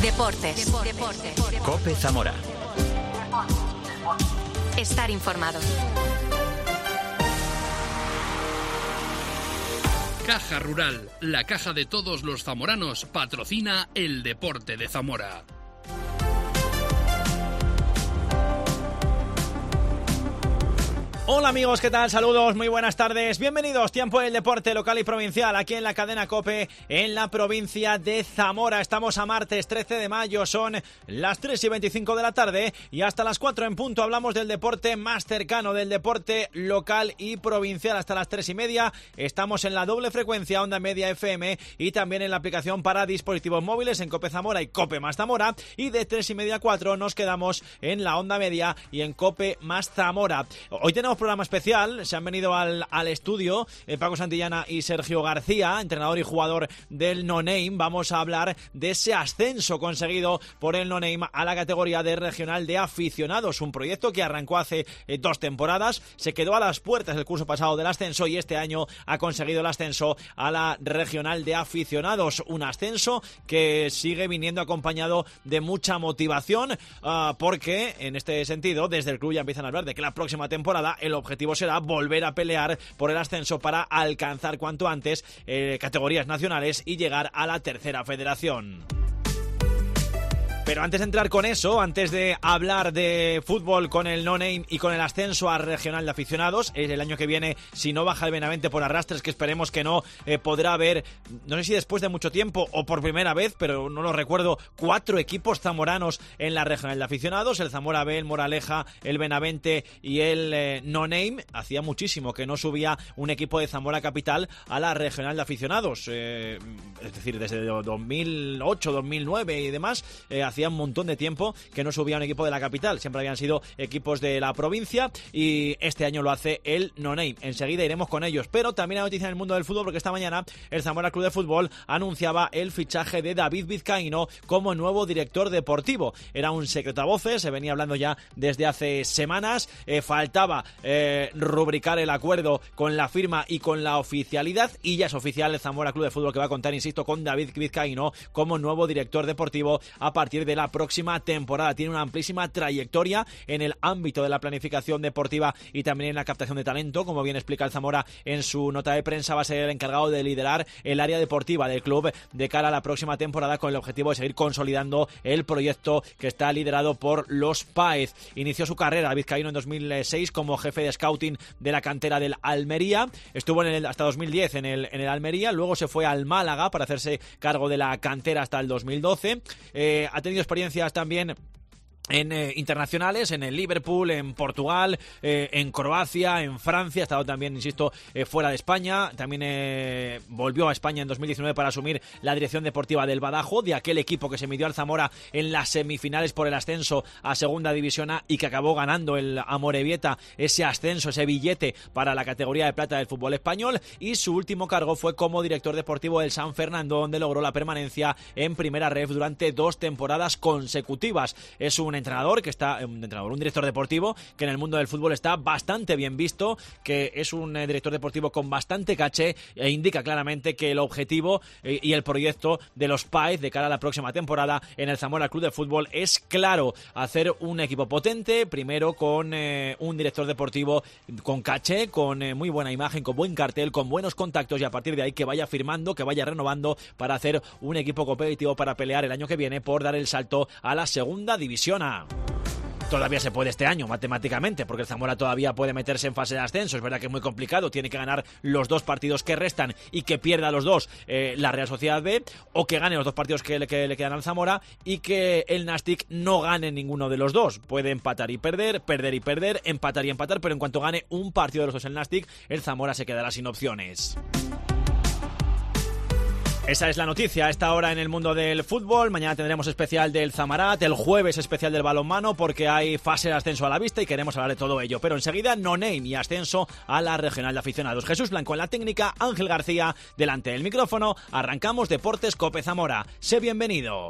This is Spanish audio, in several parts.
Deportes. COPE Zamora. Estar informado. Caja Rural, la caja de todos los zamoranos, patrocina el deporte de Zamora. Hola amigos, ¿qué tal? Saludos, muy buenas tardes. Bienvenidos, tiempo del deporte local y provincial, aquí en la cadena COPE, en la provincia de Zamora. Estamos a martes 13 de mayo, son las 3:25 de la tarde y hasta las 4 en punto hablamos del deporte más cercano, del deporte local y provincial. Hasta las 3:30 estamos en la doble frecuencia Onda Media FM y también en la aplicación para dispositivos móviles en COPE Zamora y COPE más Zamora, y de 3:30 a 4 nos quedamos en la Onda Media y en COPE más Zamora. Hoy tenemos programa especial, se han venido al estudio Paco Santillana y Sergio García, entrenador y jugador del No Name. Vamos a hablar de ese ascenso conseguido por el No Name a la categoría de regional de aficionados, un proyecto que arrancó hace 2 temporadas, se quedó a las puertas el curso pasado del ascenso y este año ha conseguido el ascenso a la regional de aficionados, un ascenso que sigue viniendo acompañado de mucha motivación, porque en este sentido desde el club ya empiezan a hablar de que la próxima temporada el objetivo será volver a pelear por el ascenso para alcanzar cuanto antes categorías nacionales y llegar a la tercera federación. Pero antes de entrar con eso, antes de hablar de fútbol con el No Name y con el ascenso a regional de aficionados, el año que viene, si no baja el Benavente por arrastres, que esperemos que no, podrá haber, no sé si después de mucho tiempo o por primera vez, pero no lo recuerdo, 4 equipos zamoranos en la regional de aficionados, el Zamora B, el Moraleja, el Benavente y el No Name. Hacía muchísimo que no subía un equipo de Zamora Capital a la regional de aficionados, es decir, desde 2008, 2009 y demás, hacía un montón de tiempo que no subía un equipo de la capital, siempre habían sido equipos de la provincia y este año lo hace el No Name. Enseguida iremos con ellos, pero también hay noticia en el mundo del fútbol porque esta mañana el Zamora Club de Fútbol anunciaba el fichaje de David Vizcaíno como nuevo director deportivo. Era un secreto a voces, se venía hablando ya desde hace semanas, faltaba rubricar el acuerdo con la firma y con la oficialidad y ya es oficial el Zamora Club de Fútbol que va a contar, insisto, con David Vizcaíno como nuevo director deportivo a partir de la próxima temporada. Tiene una amplísima trayectoria en el ámbito de la planificación deportiva y también en la captación de talento. Como bien explica el Zamora en su nota de prensa, va a ser el encargado de liderar el área deportiva del club de cara a la próxima temporada con el objetivo de seguir consolidando el proyecto que está liderado por los Páez. Inició su carrera Vizcaíno en 2006 como jefe de scouting de la cantera del Almería. Estuvo hasta 2010 en el Almería, luego se fue al Málaga para hacerse cargo de la cantera hasta el 2012. Ha tenido experiencias también en internacionales, en el Liverpool, en Portugal, en Croacia, en Francia, ha estado también, insisto, fuera de España, también volvió a España en 2019 para asumir la dirección deportiva del Badajoz, de aquel equipo que se midió al Zamora en las semifinales por el ascenso a Segunda División A y que acabó ganando el Amorebieta ese ascenso, ese billete para la categoría de plata del fútbol español, y su último cargo fue como director deportivo del San Fernando, donde logró la permanencia en Primera Ref durante 2 temporadas consecutivas. Es un entrenador que está, un director deportivo que en el mundo del fútbol está bastante bien visto, que es un director deportivo con bastante caché e indica claramente que el objetivo y el proyecto de los Páez de cara a la próxima temporada en el Zamora Club de Fútbol es claro, hacer un equipo potente, primero con un director deportivo con caché, con muy buena imagen, con buen cartel, con buenos contactos, y a partir de ahí que vaya firmando, que vaya renovando para hacer un equipo competitivo para pelear el año que viene por dar el salto a la Segunda División A. Todavía se puede este año, matemáticamente, porque el Zamora todavía puede meterse en fase de ascenso. Es verdad que es muy complicado, tiene que ganar los 2 partidos que restan y que pierda los 2 la Real Sociedad B, o que gane los 2 partidos que le quedan al Zamora y que el Nastic no gane ninguno de los 2. Puede empatar y perder, perder y perder, empatar y empatar, pero en cuanto gane un partido de los 2 el Nastic, el Zamora se quedará sin opciones. Esa es la noticia a esta hora en el mundo del fútbol. Mañana tendremos especial del Zamarat, el jueves especial del balonmano, porque hay fase de ascenso a la vista y queremos hablar de todo ello. Pero enseguida No Name y ascenso a la regional de aficionados. Jesús Blanco en la técnica, Ángel García delante del micrófono. Arrancamos Deportes COPE Zamora. Sé bienvenido.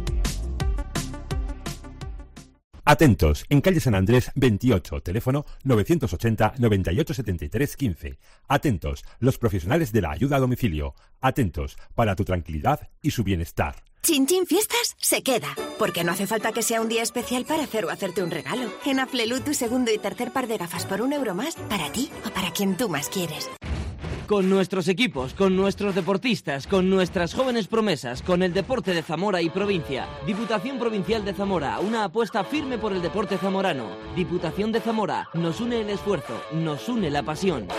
Atentos, en calle San Andrés 28, teléfono 980 98 73 15. Atentos, los profesionales de la ayuda a domicilio. Atentos, para tu tranquilidad y su bienestar. Chin Chin Fiestas se queda, porque no hace falta que sea un día especial para hacer o hacerte un regalo. En Aflelu, tu segundo y tercer par de gafas por €1 más, para ti o para quien tú más quieres. Con nuestros equipos, con nuestros deportistas, con nuestras jóvenes promesas, con el deporte de Zamora y provincia. Diputación Provincial de Zamora, una apuesta firme por el deporte zamorano. Diputación de Zamora, nos une el esfuerzo, nos une la pasión.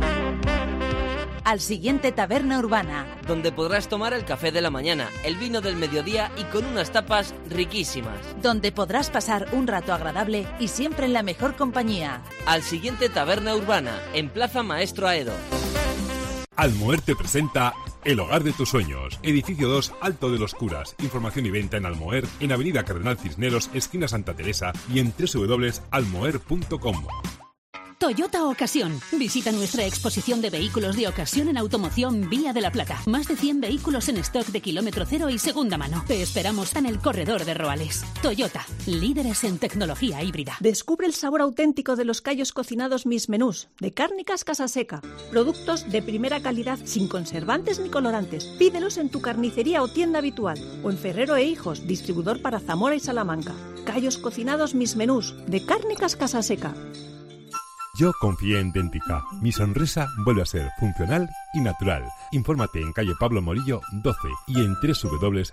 Al siguiente Taberna Urbana, Donde podrás tomar el café de la mañana, el vino del mediodía y con unas tapas riquísimas. donde podrás pasar un rato agradable y siempre en la mejor compañía. Al siguiente Taberna Urbana, en Plaza Maestro Aedo. Almoer te presenta El Hogar de tus Sueños, edificio 2, Alto de los Curas. Información y venta en Almoer, en Avenida Cardenal Cisneros, esquina Santa Teresa y en www.almoer.com. Toyota Ocasión. Visita nuestra exposición de vehículos de ocasión en automoción Vía de la Plata. Más de 100 vehículos en stock de kilómetro cero y segunda mano. Te esperamos en el corredor de Roales. Toyota, líderes en tecnología híbrida. Descubre el sabor auténtico de los callos cocinados Mis Menús, de Cárnicas Casaseca. Productos de primera calidad, sin conservantes ni colorantes. Pídelos en tu carnicería o tienda habitual. O en Ferrero e Hijos, distribuidor para Zamora y Salamanca. Callos cocinados Mis Menús, de Cárnicas Casaseca. Yo confié en Dentica. Mi sonrisa vuelve a ser funcional y natural. Infórmate en calle Pablo Morillo 12 y en www.dentica.es.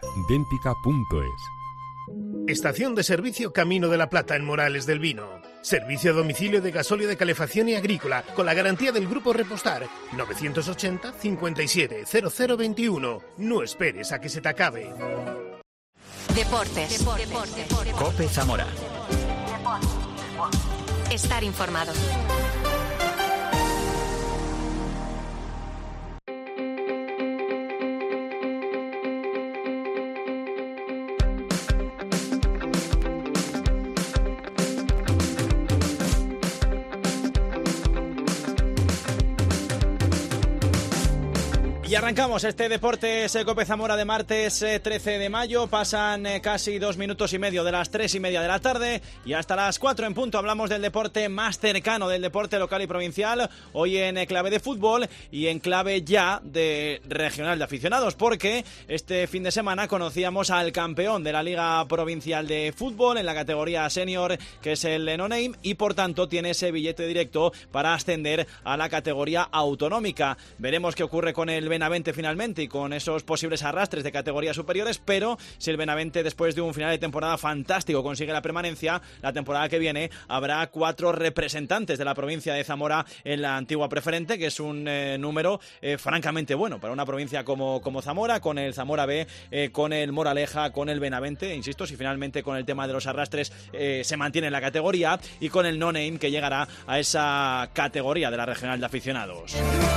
Estación de servicio Camino de la Plata en Morales del Vino. Servicio a domicilio de gasóleo de calefacción y agrícola con la garantía del Grupo Repostar. 980 57 0021. No esperes a que se te acabe. Deportes. Cope Zamora. Estar informado. Y arrancamos este Deportes Cope Zamora de martes 13 de mayo. Pasan casi 2 minutos y medio de las 3:30 de la tarde y hasta las 4 en punto hablamos del deporte más cercano, del deporte local y provincial. Hoy en clave de fútbol y en clave ya de regional de aficionados, porque este fin de semana conocíamos al campeón de la Liga Provincial de Fútbol en la categoría senior, que es el No Name, y por tanto tiene ese billete directo para ascender a la categoría autonómica. Veremos qué ocurre con el Benavente finalmente y con esos posibles arrastres de categorías superiores, pero si el Benavente después de un final de temporada fantástico consigue la permanencia, la temporada que viene habrá 4 representantes de la provincia de Zamora en la antigua preferente, que es un número francamente bueno para una provincia como Zamora, con el Zamora B, con el Moraleja, con el Benavente, insisto, si finalmente con el tema de los arrastres se mantiene en la categoría, y con el No Name, que llegará a esa categoría de la regional de aficionados.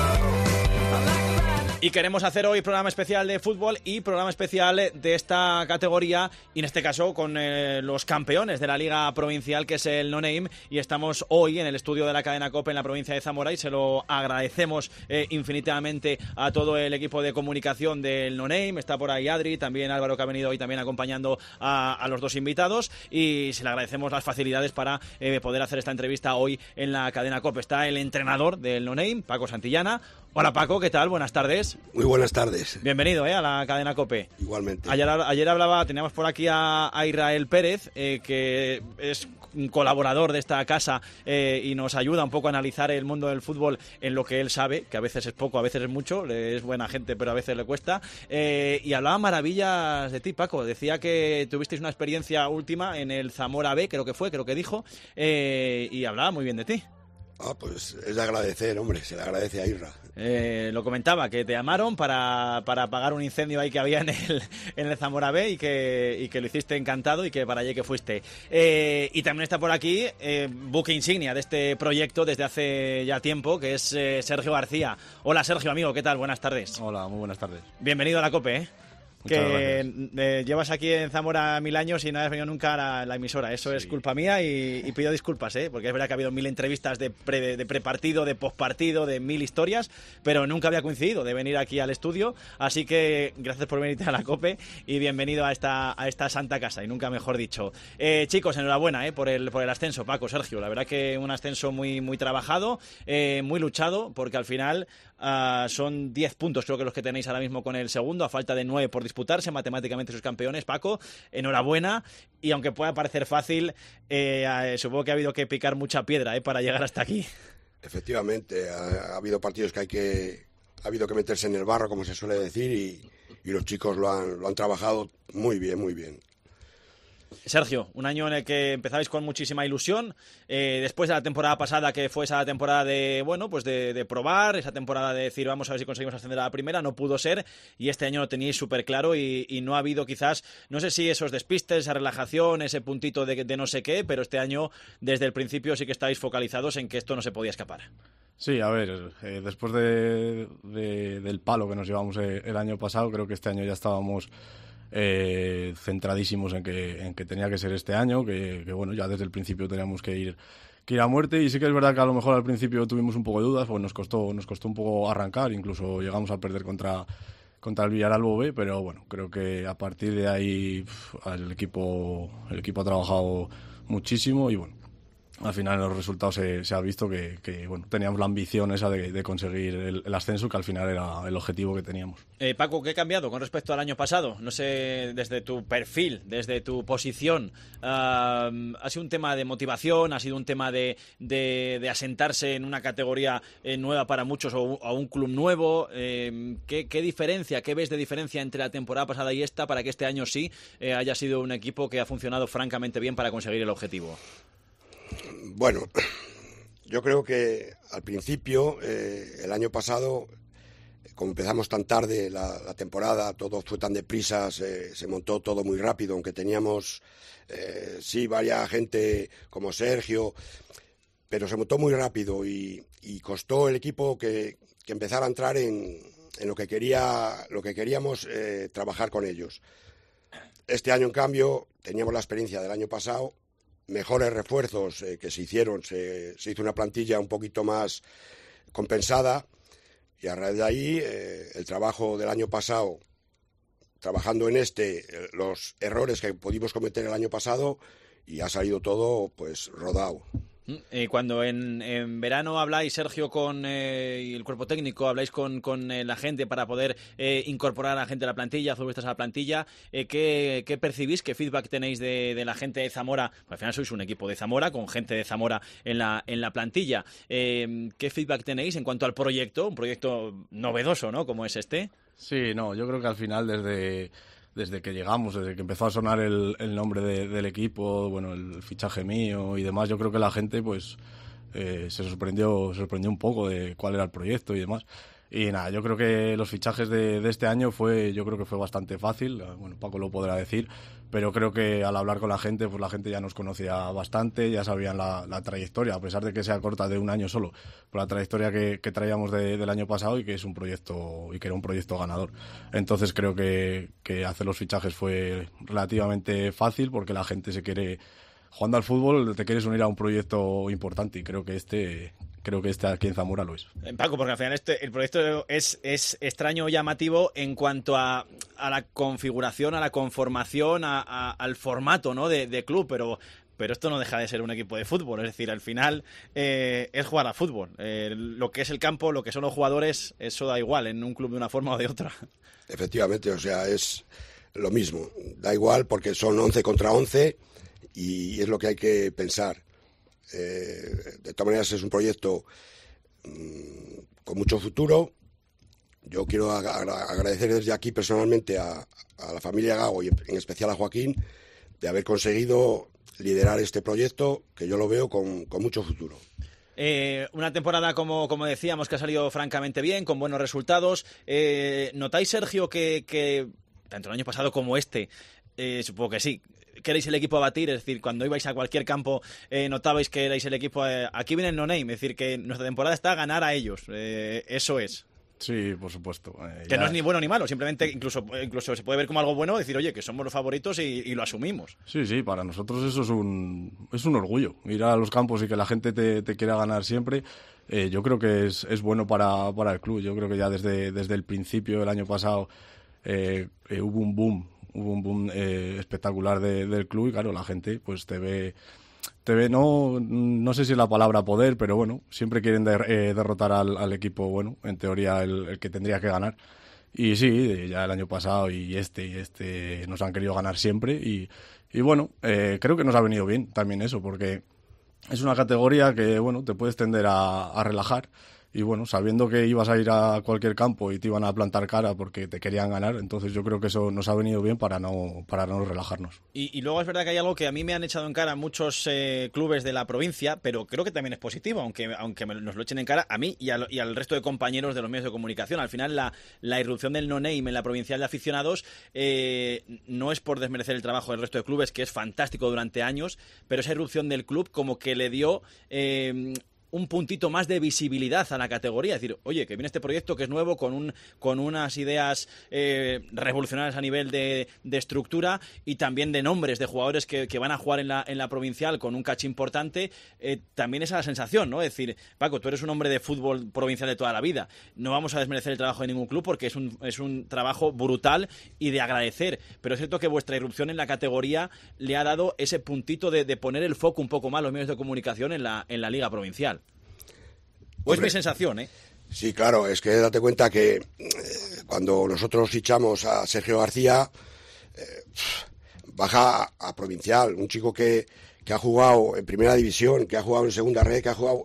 Y queremos hacer hoy programa especial de fútbol y programa especial de esta categoría, y en este caso con los campeones de la Liga Provincial, que es el No Name, y estamos hoy en el estudio de la cadena COPE en la provincia de Zamora, y se lo agradecemos infinitamente a todo el equipo de comunicación del No Name. Está por ahí Adri, también Álvaro, que ha venido hoy también acompañando a los dos invitados, y se le agradecemos las facilidades para poder hacer esta entrevista hoy en la cadena COPE. Está el entrenador del No Name, Paco Santillana. Hola Paco, ¿qué tal? Buenas tardes. Muy buenas tardes. Bienvenido a la cadena COPE. Igualmente. Ayer hablaba, teníamos por aquí a Israel Pérez, que es un colaborador de esta casa y nos ayuda un poco a analizar el mundo del fútbol en lo que él sabe, que a veces es poco, a veces es mucho, es buena gente, pero a veces le cuesta. Y hablaba maravillas de ti, Paco. Decía que tuvisteis una experiencia última en el Zamora B, creo que dijo, y hablaba muy bien de ti. Pues es de agradecer, hombre, se le agradece a Isra. Lo comentaba, que te llamaron para apagar un incendio ahí que había en el Zamora B, y que lo hiciste encantado, y que para allí que fuiste. Y también está por aquí buque insignia de este proyecto desde hace ya tiempo, que es Sergio García. Hola Sergio, amigo, ¿qué tal? Buenas tardes. Hola, muy buenas tardes. Bienvenido a la COPE, Muchas que llevas aquí en Zamora 1000 años y no has venido nunca a la emisora. Eso sí. Es culpa mía y pido disculpas, porque es verdad que ha habido 1000 entrevistas de prepartido, de postpartido, de 1000 historias, pero nunca había coincidido de venir aquí al estudio. Así que gracias por venirte a la COPE y bienvenido a esta santa casa, y nunca mejor dicho. Chicos, enhorabuena por el ascenso, Paco, Sergio. La verdad que un ascenso muy, muy trabajado, muy luchado, porque al final son 10 puntos, creo que los que tenéis ahora mismo con el segundo, a falta de 9 por disputarse. Matemáticamente sois campeones, Paco. Enhorabuena. Y aunque pueda parecer fácil, supongo que ha habido que picar mucha piedra para llegar hasta aquí. Efectivamente, ha habido partidos que ha habido que meterse en el barro, como se suele decir, y los chicos lo han trabajado muy bien, muy bien. Sergio, un año en el que empezabais con muchísima ilusión, después de la temporada pasada, que fue esa temporada de probar, esa temporada de decir vamos a ver si conseguimos ascender a la primera, no pudo ser, y este año lo teníais súper claro y no ha habido quizás, no sé si esos despistes, esa relajación, ese puntito de no sé qué, pero este año desde el principio sí que estáis focalizados en que esto no se podía escapar. Sí, a ver, después del palo que nos llevamos el año pasado, creo que este año ya estábamos centradísimos en que tenía que ser este año, que bueno, ya desde el principio teníamos que ir a muerte, y sí que es verdad que a lo mejor al principio tuvimos un poco de dudas, pues nos costó un poco arrancar, incluso llegamos a perder contra el Villaralbo B, pero bueno, creo que a partir de ahí el equipo ha trabajado muchísimo y bueno, al final en los resultados se ha visto que bueno, teníamos la ambición esa de conseguir el ascenso, que al final era el objetivo que teníamos. Paco, ¿qué ha cambiado con respecto al año pasado? No sé, desde tu perfil, desde tu posición, ¿ha sido un tema de motivación? ¿Ha sido un tema de asentarse en una categoría nueva para muchos o a un club nuevo? ¿Qué diferencia, qué ves de diferencia entre la temporada pasada y esta para que este año sí haya sido un equipo que ha funcionado francamente bien para conseguir el objetivo? Bueno, yo creo que al principio, el año pasado, como empezamos tan tarde la temporada, todo fue tan deprisa, se montó todo muy rápido, aunque teníamos, varias gente como Sergio, pero se montó muy rápido y costó el equipo que empezara a entrar en lo que queríamos trabajar con ellos. Este año, en cambio, teníamos la experiencia del año pasado, mejores refuerzos que se hicieron, se hizo una plantilla un poquito más compensada y a raíz de ahí el trabajo del año pasado, trabajando en los errores que pudimos cometer el año pasado y ha salido todo pues rodado. Cuando en verano habláis, Sergio, con el cuerpo técnico, habláis con la gente para poder incorporar a la gente a la plantilla, futbolistas a la plantilla, ¿qué percibís? ¿Qué feedback tenéis de la gente de Zamora? Pues al final sois un equipo de Zamora, con gente de Zamora en la plantilla. ¿Qué feedback tenéis en cuanto al proyecto? Un proyecto novedoso, ¿no? Como es este. Sí, no, yo creo que al final desde que llegamos, desde que empezó a sonar el nombre del equipo, bueno, el fichaje mío y demás, yo creo que la gente pues se sorprendió un poco de cuál era el proyecto y demás. Y nada, yo creo que los fichajes de este año fue bastante fácil, bueno, Paco lo podrá decir, pero creo que al hablar con la gente, pues la gente ya nos conocía bastante, ya sabían la trayectoria, a pesar de que sea corta de un año solo, por la trayectoria que traíamos del año pasado y que es un proyecto, y que era un proyecto ganador. Entonces creo que hacer los fichajes fue relativamente fácil, porque la gente jugando al fútbol te quieres unir a un proyecto importante, y creo que este aquí en Zamora lo es. Paco, porque al final el proyecto es extraño, llamativo en cuanto a la configuración, a la conformación, al formato, ¿no? de club, pero esto no deja de ser un equipo de fútbol, es decir, al final es jugar a fútbol. Lo que es el campo, lo que son los jugadores, eso da igual en un club de una forma o de otra. Efectivamente, o sea, es lo mismo, da igual porque son 11 contra 11 y es lo que hay que pensar. De todas maneras es un proyecto con mucho futuro. Yo quiero agradecer desde aquí personalmente a la familia Gago y en especial a Joaquín de haber conseguido liderar este proyecto, que yo lo veo con mucho futuro. Una temporada, como decíamos, que ha salido francamente bien, con buenos resultados. ¿Notáis, Sergio, que tanto el año pasado como supongo que sí, que erais el equipo a batir? Es decir, cuando ibais a cualquier campo notabais que erais el equipo aquí viene el no-name, es decir, que nuestra temporada está a ganar a ellos, eso es. Sí, por supuesto. Que no es ni bueno ni malo, simplemente incluso se puede ver como algo bueno, decir, oye, que somos los favoritos y lo asumimos. Sí, para nosotros eso es un orgullo, ir a los campos y que la gente te quiera ganar siempre. Yo creo que es bueno para el club. Yo creo que ya desde el principio del año pasado hubo un boom espectacular del club, y claro, la gente pues te ve no sé si es la palabra poder, pero bueno, siempre quieren derrotar al equipo, bueno, en teoría el que tendría que ganar. Y sí, ya el año pasado y este nos han querido ganar siempre y bueno, creo que nos ha venido bien también eso, porque es una categoría que, bueno, te puedes tender a relajar. Y bueno, sabiendo que ibas a ir a cualquier campo y te iban a plantar cara porque te querían ganar, entonces yo creo que eso nos ha venido bien para no relajarnos. Y luego es verdad que hay algo que a mí me han echado en cara muchos clubes de la provincia, pero creo que también es positivo, aunque nos lo echen en cara a mí y al resto de compañeros de los medios de comunicación. Al final la irrupción del no-name en la provincial de aficionados no es por desmerecer el trabajo del resto de clubes, que es fantástico durante años, pero esa irrupción del club como que le dio un puntito más de visibilidad a la categoría, es decir, oye, que viene este proyecto que es nuevo, con unas ideas revolucionarias a nivel de estructura y también de nombres de jugadores que van a jugar en la provincial con un caché importante. También esa es la sensación, ¿no? Es decir, Paco, tú eres un hombre de fútbol provincial de toda la vida, no vamos a desmerecer el trabajo de ningún club porque es un trabajo brutal y de agradecer, pero es cierto que vuestra irrupción en la categoría le ha dado ese puntito de poner el foco un poco más los medios de comunicación en la liga provincial. ¿O es mi sensación, Sí, claro, es que date cuenta que cuando nosotros fichamos a Sergio García, baja a provincial, un chico que ha jugado en primera división, que ha jugado en segunda red, que ha jugado,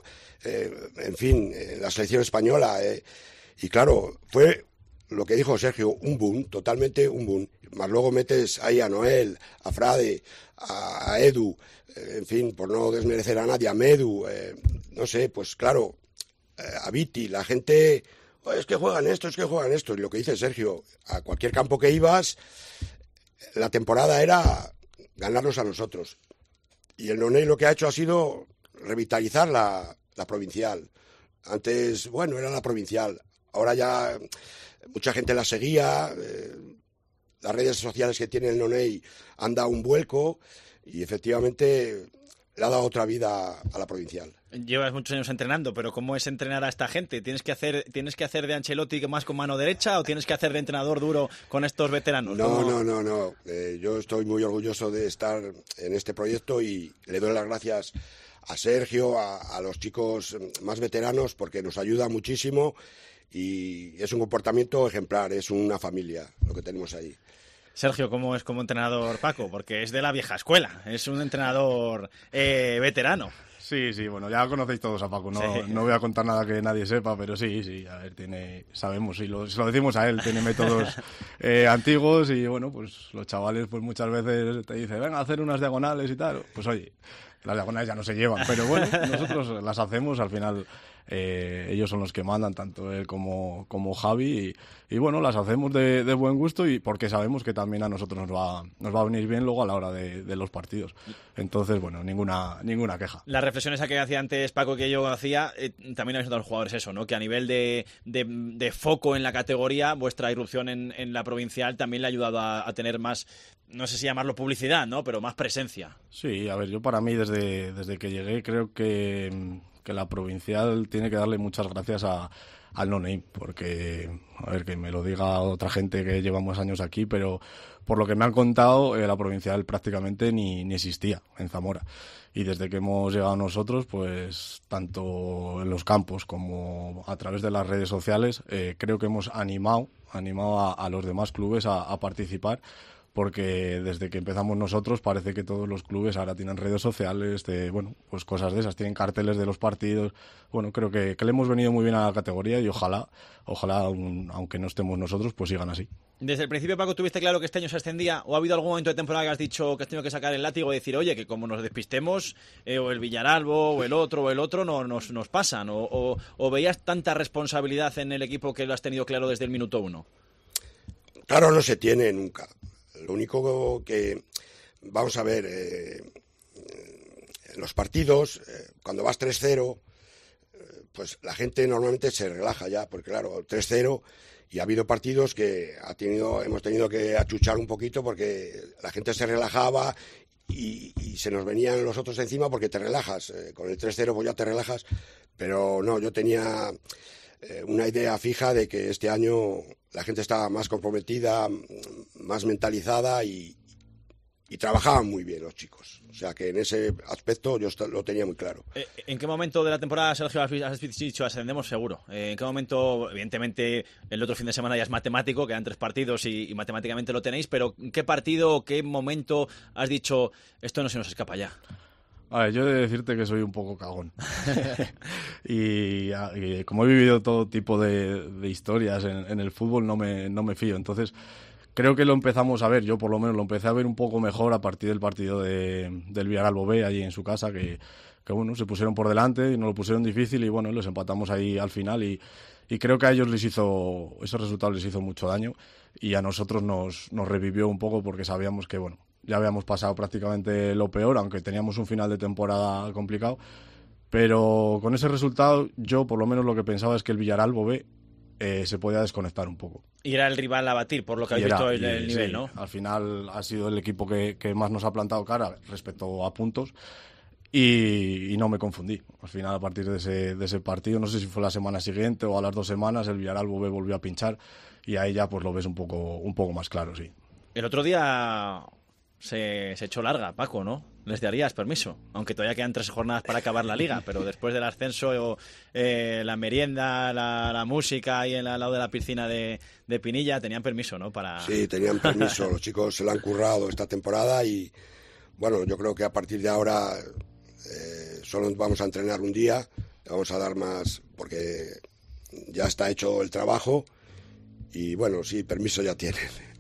en fin, en la selección española. Y claro, fue lo que dijo Sergio, un boom, totalmente un boom. Más luego metes ahí a Noel, a Frade, a Edu, en fin, por no desmerecer a nadie, a Medu, no sé, pues claro, a Viti, la gente, es que juegan esto, y lo que dice Sergio, a cualquier campo que ibas, la temporada era ganarnos a nosotros. Y el Noney lo que ha hecho ha sido revitalizar la provincial. Antes, bueno, era la provincial, ahora ya mucha gente la seguía, las redes sociales que tiene el Noney han dado un vuelco y efectivamente le ha dado otra vida a la provincial. Llevas muchos años entrenando, pero ¿cómo es entrenar a esta gente? ¿Tienes que hacer de Ancelotti más con mano derecha o tienes que hacer de entrenador duro con estos veteranos? No. Yo estoy muy orgulloso de estar en este proyecto y le doy las gracias a Sergio, a los chicos más veteranos, porque nos ayuda muchísimo y es un comportamiento ejemplar, es una familia lo que tenemos ahí. Sergio, ¿cómo es como entrenador Paco? Porque es de la vieja escuela, es un entrenador veterano. Sí, bueno, ya conocéis todos a Paco, no voy a contar nada que nadie sepa, pero sí, a ver, sabemos, y se lo decimos a él, tiene métodos antiguos y bueno, pues los chavales pues muchas veces te dicen, venga a hacer unas diagonales y tal, pues oye, las diagonales ya no se llevan, pero bueno, nosotros las hacemos, al final ellos son los que mandan, tanto él como Javi, y bueno, las hacemos de buen gusto y porque sabemos que también a nosotros nos va a venir bien luego a la hora de los partidos. Entonces, bueno, ninguna queja. Las reflexiones que hacía antes Paco, que yo hacía, también habéis notado los jugadores eso, ¿no? Que a nivel de foco en la categoría, vuestra irrupción en la provincial también le ha ayudado a tener más, no sé si llamarlo publicidad, ¿no? Pero más presencia. Sí, a ver, yo para mí desde que llegué creo que la provincial tiene que darle muchas gracias al no-name, porque, a ver, que me lo diga otra gente que llevamos años aquí, pero por lo que me han contado, la provincial prácticamente ni existía en Zamora. Y desde que hemos llegado nosotros, pues tanto en los campos como a través de las redes sociales, creo que hemos animado a los demás clubes a participar, porque desde que empezamos nosotros parece que todos los clubes ahora tienen redes sociales, pues cosas de esas, tienen carteles de los partidos. Bueno, creo que le hemos venido muy bien a la categoría y ojalá, aunque no estemos nosotros, pues sigan así. Desde el principio, Paco, ¿tuviste claro que este año se ascendía o ha habido algún momento de temporada que has dicho que has tenido que sacar el látigo y decir, oye, que como nos despistemos, o el Villaralbo o el otro no nos pasan? ¿O veías tanta responsabilidad en el equipo que lo has tenido claro desde el minuto 1? Claro, no se tiene nunca. Lo único que, vamos a ver, en los partidos, cuando vas 3-0, pues la gente normalmente se relaja ya, porque claro, 3-0, y ha habido partidos que hemos tenido que achuchar un poquito porque la gente se relajaba y se nos venían los otros encima porque te relajas. Con el 3-0 pues ya te relajas, pero no, yo tenía una idea fija de que este año la gente estaba más comprometida, más mentalizada y y trabajaban muy bien los chicos. O sea que en ese aspecto yo lo tenía muy claro. ¿En qué momento de la temporada, Sergio, has dicho ascendemos seguro? ¿En qué momento, evidentemente, el otro fin de semana ya es matemático, quedan 3 partidos y matemáticamente lo tenéis, pero ¿en qué partido o qué momento has dicho esto no se nos escapa ya? A ver, yo he de decirte que soy un poco cagón. y como he vivido todo tipo de historias en el fútbol, no me fío. Entonces, creo que lo empezamos a ver, yo por lo menos lo empecé a ver un poco mejor a partir del partido del Villarreal Bové, allí en su casa, que bueno, se pusieron por delante y nos lo pusieron difícil y bueno, les empatamos ahí al final y creo que a ellos ese resultado les hizo mucho daño y a nosotros nos revivió un poco porque sabíamos que, bueno, ya habíamos pasado prácticamente lo peor, aunque teníamos un final de temporada complicado, pero con ese resultado yo por lo menos lo que pensaba es que el Villarreal Bové se podía desconectar un poco. Y era el rival a batir, por lo que habéis visto el nivel, sí, ¿no? Al final ha sido el equipo que más nos ha plantado cara respecto a puntos y no me confundí. Al final, a partir de ese partido, no sé si fue la semana siguiente o a las 2 semanas, el Villarreal Bové volvió a pinchar y ahí ya pues lo ves un poco más claro, sí. El otro día se echó larga, Paco, ¿no? Les darías permiso, aunque todavía quedan 3 jornadas para acabar la liga, pero después del ascenso, la merienda, la música ahí al lado de la piscina de Pinilla, tenían permiso, ¿no? Sí, tenían permiso, los chicos se lo han currado esta temporada y bueno, yo creo que a partir de ahora solo vamos a entrenar un día, vamos a dar más, porque ya está hecho el trabajo y bueno, sí, permiso ya tienen.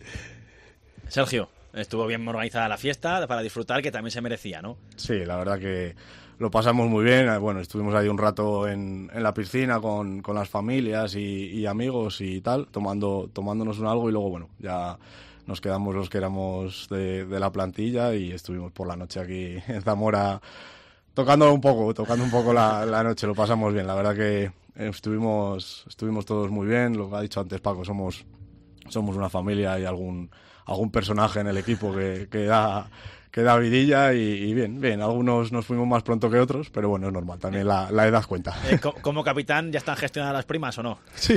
Sergio, estuvo bien organizada la fiesta para disfrutar, que también se merecía, ¿no? Sí, la verdad que lo pasamos muy bien. Bueno, estuvimos ahí un rato en la piscina con las familias y amigos y tal, tomándonos un algo y luego, bueno, ya nos quedamos los que éramos de la plantilla y estuvimos por la noche aquí en Zamora tocando un poco la noche. Lo pasamos bien, la verdad que estuvimos todos muy bien. Lo que ha dicho antes Paco, somos una familia y algún personaje en el equipo que da vidilla y bien, algunos nos fuimos más pronto que otros, pero bueno, es normal, también la edad cuenta. ¿Como capitán ya están gestionadas las primas o no? Sí,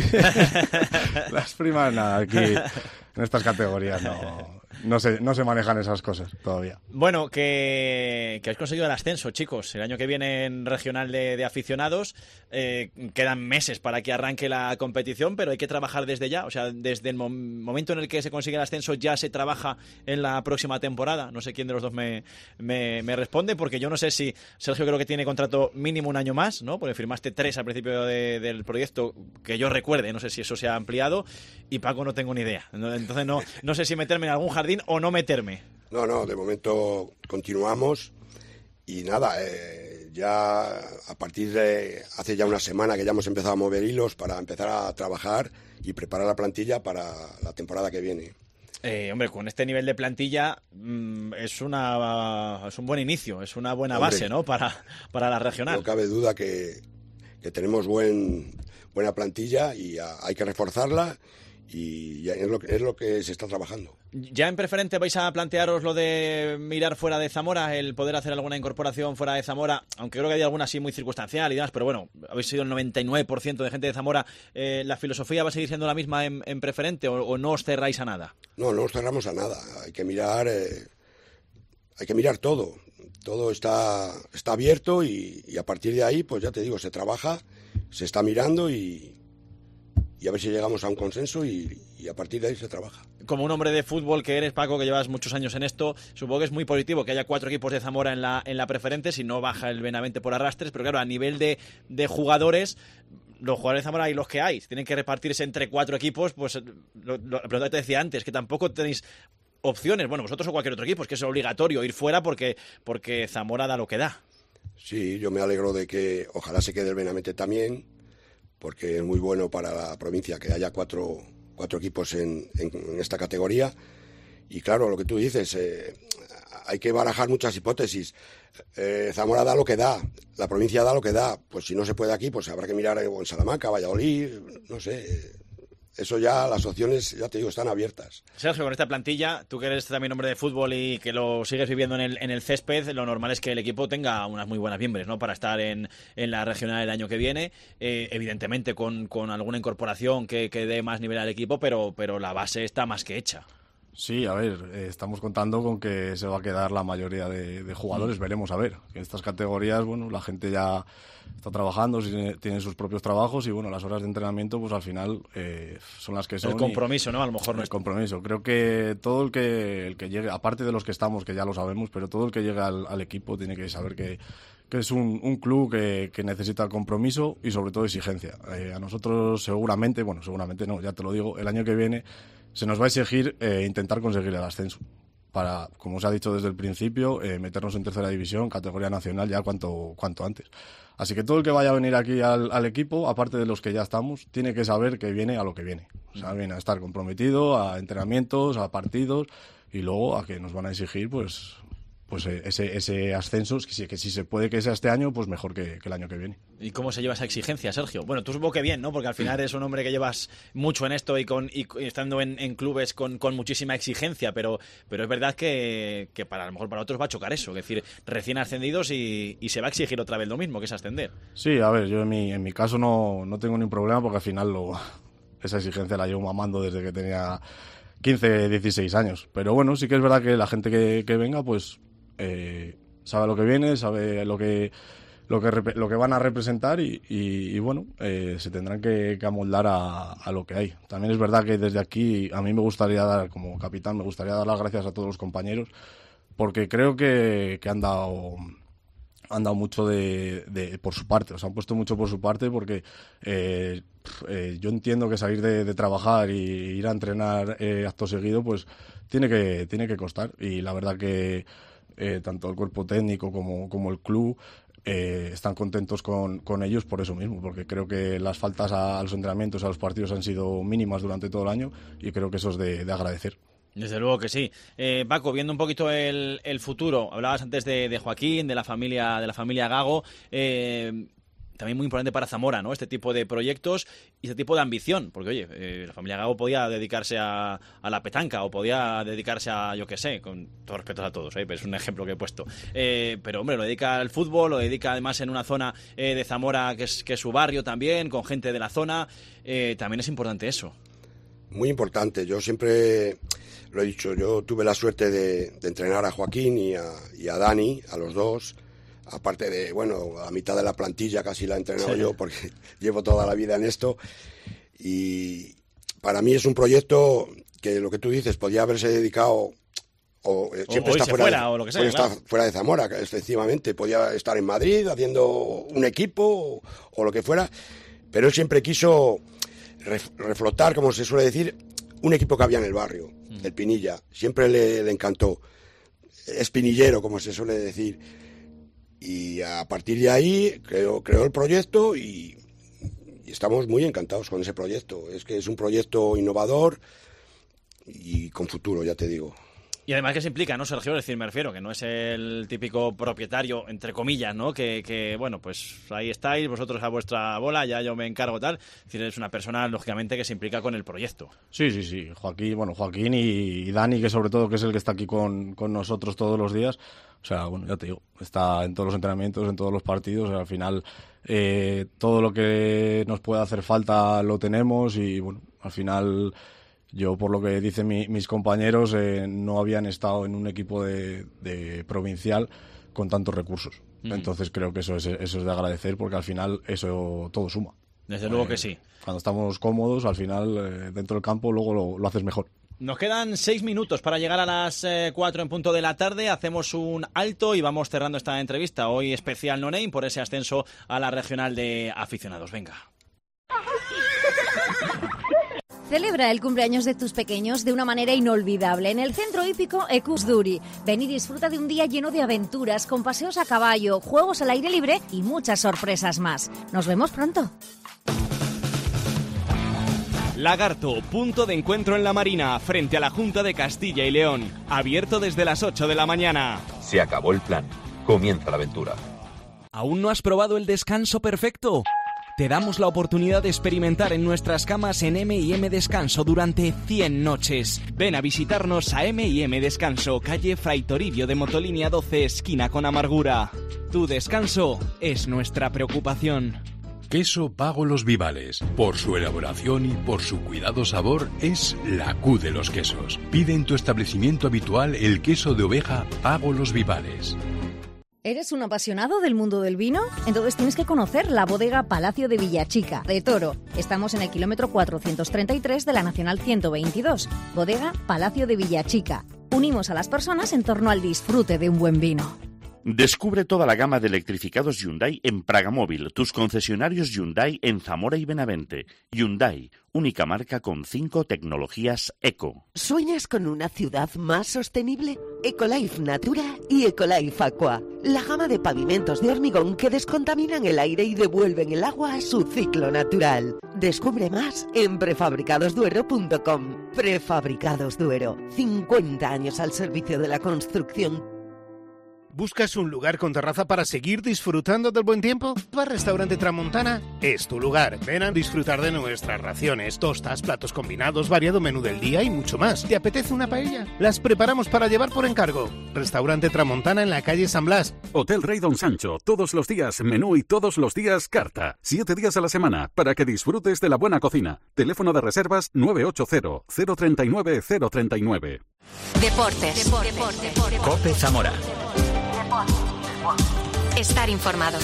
las primas nada, aquí en estas categorías no se manejan esas cosas todavía. Bueno, que habéis conseguido el ascenso, chicos. El año que viene en regional de aficionados quedan meses para que arranque la competición, pero hay que trabajar desde ya. O sea, desde el momento en el que se consigue el ascenso ya se trabaja en la próxima temporada. No sé quién de los dos me responde, porque yo no sé si Sergio creo que tiene contrato mínimo un año más, ¿no? Porque firmaste 3 al principio del proyecto, que yo recuerde. No sé si eso se ha ampliado. Y Paco no tengo ni idea. Entonces no sé si meterme en algún jardín o no meterme. No, de momento continuamos y nada, ya a partir de hace ya una semana que ya hemos empezado a mover hilos para empezar a trabajar y preparar la plantilla para la temporada que viene. Hombre, con este nivel de plantilla es un buen inicio, es una buena base, ¿no? Para la regional. No cabe duda que tenemos buena plantilla y hay que reforzarla. Y es lo que se está trabajando. ¿Ya en preferente vais a plantearos lo de mirar fuera de Zamora, el poder hacer alguna incorporación fuera de Zamora? Aunque creo que hay alguna así muy circunstancial y demás, pero bueno, habéis sido el 99% de gente de Zamora. ¿La filosofía va a seguir siendo la misma en preferente o no os cerráis a nada? No os cerramos a nada. Hay que mirar todo. Todo está abierto y a partir de ahí, pues ya te digo, se trabaja, se está mirando y a ver si llegamos a un consenso y a partir de ahí se trabaja. Como un hombre de fútbol que eres, Paco, que llevas muchos años en esto, supongo que es muy positivo que haya 4 equipos de Zamora en la preferente, si no baja el Benavente por arrastres, pero claro, a nivel de jugadores, los jugadores de Zamora y los que hay, tienen que repartirse entre 4 equipos, pues lo que te decía antes, que tampoco tenéis opciones, bueno, vosotros o cualquier otro equipo, es que es obligatorio ir fuera porque Zamora da lo que da. Sí, yo me alegro de que ojalá se quede el Benavente también, porque es muy bueno para la provincia que haya 4 equipos en esta categoría. Y claro, lo que tú dices, hay que barajar muchas hipótesis. Zamora da lo que da, la provincia da lo que da. Pues si no se puede aquí, pues habrá que mirar en Salamanca, Valladolid, no sé. Eso ya, las opciones, ya te digo, están abiertas. Sergio, con esta plantilla, tú que eres también hombre de fútbol y que lo sigues viviendo en el césped, lo normal es que el equipo tenga unas muy buenas miembros, ¿no? Para estar en la regional el año que viene, evidentemente con alguna incorporación que dé más nivel al equipo, pero la base está más que hecha. Sí, a ver, estamos contando con que se va a quedar la mayoría de jugadores, veremos a ver. En estas categorías, bueno, la gente ya está trabajando, tiene sus propios trabajos y bueno, las horas de entrenamiento pues al final son las que son. El compromiso, ¿no? A lo mejor no es compromiso. Creo que todo el que llegue, aparte de los que estamos, que ya lo sabemos, pero todo el que llegue al equipo tiene que saber que es un club que necesita compromiso y sobre todo exigencia. A nosotros seguramente no, ya te lo digo, el año que viene se nos va a exigir intentar conseguir el ascenso para, como se ha dicho desde el principio, meternos en tercera división, categoría nacional ya cuanto antes. Así que todo el que vaya a venir aquí al equipo, aparte de los que ya estamos, tiene que saber que viene a lo que viene. O sea, viene a estar comprometido a entrenamientos, a partidos y luego a que nos van a exigir pues ese ascenso, que si se puede que sea este año, pues mejor que el año que viene. ¿Y cómo se lleva esa exigencia, Sergio? Bueno, tú supongo que bien, ¿no? Porque al final eres un hombre que llevas mucho en esto y estando en clubes con muchísima exigencia, pero es verdad que a lo mejor para otros va a chocar eso, es decir, recién ascendidos y se va a exigir otra vez lo mismo, que es ascender. Sí, a ver, yo en mi caso no tengo ningún problema porque al final esa exigencia la llevo mamando desde que tenía 15, 16 años. Pero bueno, sí que es verdad que la gente que venga, pues sabe lo que viene, sabe lo que van a representar y bueno, se tendrán que amoldar a lo que hay. También es verdad que desde aquí a mí me gustaría como capitán, dar las gracias a todos los compañeros porque creo que han dado mucho por su parte, o sea, han puesto mucho por su parte porque yo entiendo que salir de trabajar y ir a entrenar acto seguido pues tiene que costar y la verdad que tanto el cuerpo técnico como el club están contentos con ellos por eso mismo, porque creo que las faltas a los entrenamientos, a los partidos han sido mínimas durante todo el año y creo que eso es de agradecer. Desde luego que sí. Paco, viendo un poquito el futuro, hablabas antes de Joaquín, de la familia Gago, también muy importante para Zamora, ¿no? Este tipo de proyectos y este tipo de ambición, porque oye, la familia Gago podía dedicarse a la petanca o podía dedicarse a, yo qué sé, con todos respetos a todos, pero es un ejemplo que he puesto. Pero hombre, lo dedica al fútbol, lo dedica además en una zona de Zamora que es su barrio también, con gente de la zona, también es importante eso. Muy importante, yo siempre lo he dicho, yo tuve la suerte de entrenar a Joaquín y a Dani, a los dos. Aparte de, bueno, a mitad de la plantilla casi la he entrenado yo porque llevo toda la vida en esto. Y para mí es un proyecto que lo que tú dices, podía haberse dedicado siempre está fuera de Zamora, efectivamente. Podía estar en Madrid haciendo un equipo o lo que fuera, pero él siempre quiso reflotar, como se suele decir, un equipo que había en el barrio, el Pinilla. Siempre le encantó. Es pinillero, como se suele decir. Y a partir de ahí creó el proyecto y estamos muy encantados con ese proyecto. Es que es un proyecto innovador y con futuro, ya te digo. Y además que se implica, ¿no, Sergio? Es decir, me refiero que no es el típico propietario, entre comillas, ¿no? Que bueno, pues ahí estáis, vosotros a vuestra bola, ya yo me encargo tal. Es decir, es una persona, lógicamente, que se implica con el proyecto. Sí. Joaquín y Dani, que sobre todo que es el que está aquí con nosotros todos los días. O sea, bueno, ya te digo, está en todos los entrenamientos, en todos los partidos. O sea, al final, todo lo que nos pueda hacer falta lo tenemos y, bueno, al final... Yo, por lo que dicen mis compañeros, no habían estado en un equipo de provincial con tantos recursos. Entonces creo que eso es de agradecer porque al final eso todo suma. Desde luego que sí. Cuando estamos cómodos, al final, dentro del campo, luego lo haces mejor. Nos quedan 6 minutos para llegar a las 4 en punto de la tarde. Hacemos un alto y vamos cerrando esta entrevista. Hoy especial No Name por ese ascenso a la regional de aficionados. Venga. Celebra el cumpleaños de tus pequeños de una manera inolvidable en el centro hípico Equus-Duri. Ven y disfruta de un día lleno de aventuras, con paseos a caballo, juegos al aire libre y muchas sorpresas más. Nos vemos pronto. Lagarto, punto de encuentro en la Marina, frente a la Junta de Castilla y León. Abierto desde las 8 de la mañana. Se acabó el plan. Comienza la aventura. ¿Aún no has probado el descanso perfecto? Te damos la oportunidad de experimentar en nuestras camas en M&M Descanso durante 100 noches. Ven a visitarnos a M&M Descanso, calle Fray Toribio de Motolínea 12, esquina con Amargura. Tu descanso es nuestra preocupación. Queso Pago Los Vivales. Por su elaboración y por su cuidado sabor, es la Q de los quesos. Pide en tu establecimiento habitual el queso de oveja Pago Los Vivales. ¿Eres un apasionado del mundo del vino? Entonces tienes que conocer la bodega Palacio de Villachica, de Toro. Estamos en el kilómetro 433 de la Nacional 122. Bodega Palacio de Villachica. Unimos a las personas en torno al disfrute de un buen vino. Descubre toda la gama de electrificados Hyundai en Pragamóvil, tus concesionarios Hyundai en Zamora y Benavente. Hyundai, única marca con 5 tecnologías eco. ¿Sueñas con una ciudad más sostenible? Ecolife Natura y Ecolife Aqua. La gama de pavimentos de hormigón que descontaminan el aire y devuelven el agua a su ciclo natural. Descubre más en prefabricadosduero.com. Prefabricados Duero, 50 años al servicio de la construcción. ¿Buscas un lugar con terraza para seguir disfrutando del buen tiempo? Bar Restaurante Tramontana es tu lugar. Ven a disfrutar de nuestras raciones, tostas, platos combinados, variado menú del día y mucho más. ¿Te apetece una paella? Las preparamos para llevar por encargo. Restaurante Tramontana en la calle San Blas. Hotel Rey Don Sancho. Todos los días menú y todos los días carta. 7 días a la semana para que disfrutes de la buena cocina. Teléfono de reservas 980-039-039. Deportes. COPE Zamora. Estar informado.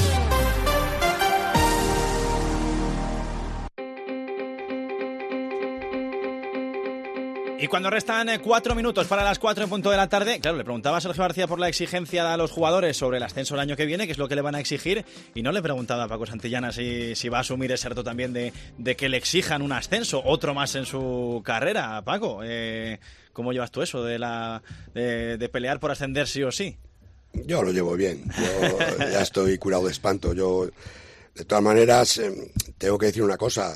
Y cuando restan 4 minutos para las 4 en punto de la tarde, claro, le preguntaba a Sergio García por la exigencia a los jugadores sobre el ascenso el año que viene, que es lo que le van a exigir, y no le preguntaba a Paco Santillana si va a asumir ese reto también de que le exijan un ascenso, otro más en su carrera. Paco, ¿cómo llevas tú eso de pelear por ascender sí o sí? Yo lo llevo bien, yo ya estoy curado de espanto. Yo, de todas maneras, tengo que decir una cosa.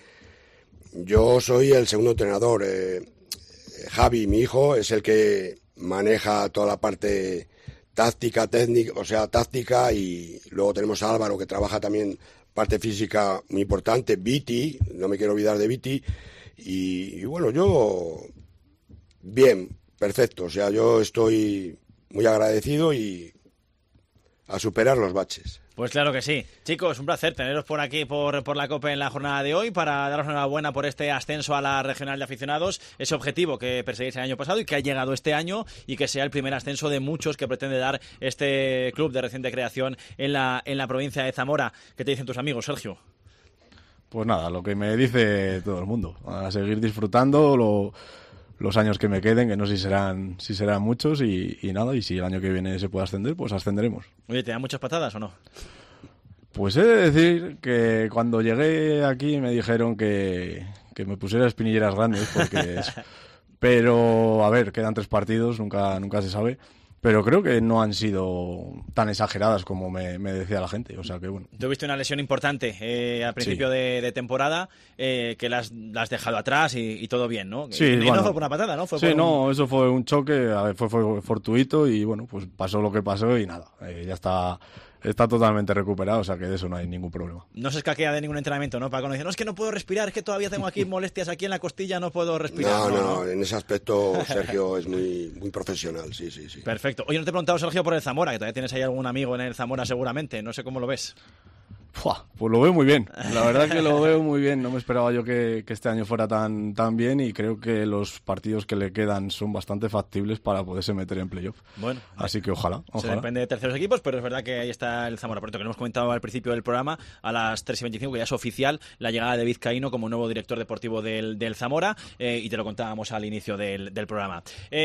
Yo soy el segundo entrenador. Javi, mi hijo, es el que maneja toda la parte táctica, técnica, táctica, y luego tenemos a Álvaro, que trabaja también parte física muy importante, Viti, no me quiero olvidar de Viti, y bueno, yo, bien, perfecto, yo estoy muy agradecido y a superar los baches. Pues claro que sí. Chicos, un placer teneros por aquí, por la COPE en la jornada de hoy, para daros enhorabuena por este ascenso a la regional de aficionados, ese objetivo que perseguís el año pasado y que ha llegado este año, y que sea el primer ascenso de muchos que pretende dar este club de reciente creación en la provincia de Zamora. ¿Qué te dicen tus amigos, Sergio? Pues nada, lo que me dice todo el mundo, a seguir disfrutando los años que me queden, que no sé si serán muchos, y nada, y si el año que viene se puede ascender, pues ascenderemos. Oye, ¿te dan muchas patadas o no? Pues he de decir que cuando llegué aquí me dijeron que me pusiera espinilleras grandes, pero a ver, quedan 3 partidos, nunca se sabe. Pero creo que no han sido tan exageradas como me decía la gente, o sea que bueno. Tuviste una lesión importante al principio de temporada, que la has dejado atrás y todo bien, ¿no? Sí, y bueno, no fue por una patada, ¿no? Eso fue un choque, fue fortuito, y bueno, pues pasó lo que pasó y nada, ya está totalmente recuperado, o sea que de eso no hay ningún problema. No se escaquea de ningún entrenamiento, ¿no? Para conocer, no, es que no puedo respirar, es que todavía tengo aquí molestias aquí en la costilla, no puedo respirar. No, en ese aspecto Sergio es muy profesional, sí. Perfecto. Oye, no te he preguntado, Sergio, por el Zamora, que todavía tienes ahí algún amigo en el Zamora seguramente, no sé cómo lo ves. Pues lo veo muy bien, la verdad que lo veo muy bien. No me esperaba yo que este año fuera tan bien, y creo que los partidos que le quedan son bastante factibles para poderse meter en playoff. Bueno, así que ojalá. Se depende de terceros equipos, pero es verdad que ahí está el Zamora. Por cierto, que lo hemos comentado al principio del programa, a las 3:25, que ya es oficial la llegada de Vizcaíno como nuevo director deportivo del Zamora, y te lo contábamos al inicio del programa.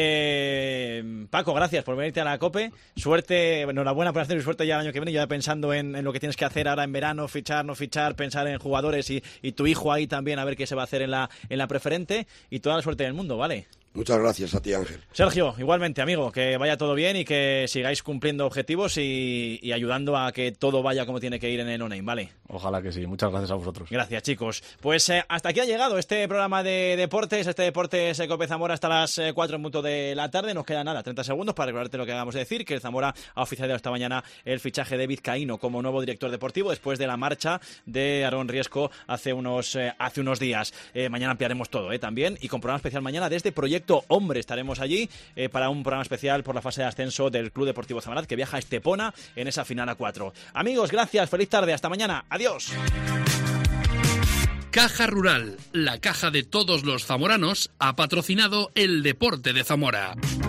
Paco, gracias por venirte a la COPE. Suerte, enhorabuena por hacer, y suerte ya el año que viene, ya pensando en lo que tienes que hacer ahora en verano, fichar, no fichar, pensar en jugadores, y tu hijo ahí también, a ver qué se va a hacer en la preferente, y toda la suerte del mundo, ¿vale? Muchas gracias a ti, Ángel. Sergio, igualmente, amigo, que vaya todo bien y que sigáis cumpliendo objetivos y ayudando a que todo vaya como tiene que ir en el No-Name, ¿vale? Ojalá que sí. Muchas gracias a vosotros. Gracias, chicos. Pues hasta aquí ha llegado este programa de deportes, Deportes COPE Zamora, hasta las 4 en punto de la tarde. Nos queda 30 segundos para recordarte lo que acabamos de decir, que el Zamora ha oficializado esta mañana el fichaje de Vizcaíno como nuevo director deportivo después de la marcha de Aarón Riesco hace unos días. Mañana ampliaremos todo también, y con programa especial mañana desde Proyecto Perfecto Hombre. Estaremos allí para un programa especial por la fase de ascenso del Club Deportivo Zamarat, que viaja a Estepona en esa final a 4. Amigos, gracias, feliz tarde, hasta mañana, adiós. Caja Rural, la caja de todos los zamoranos, ha patrocinado el Deporte de Zamora.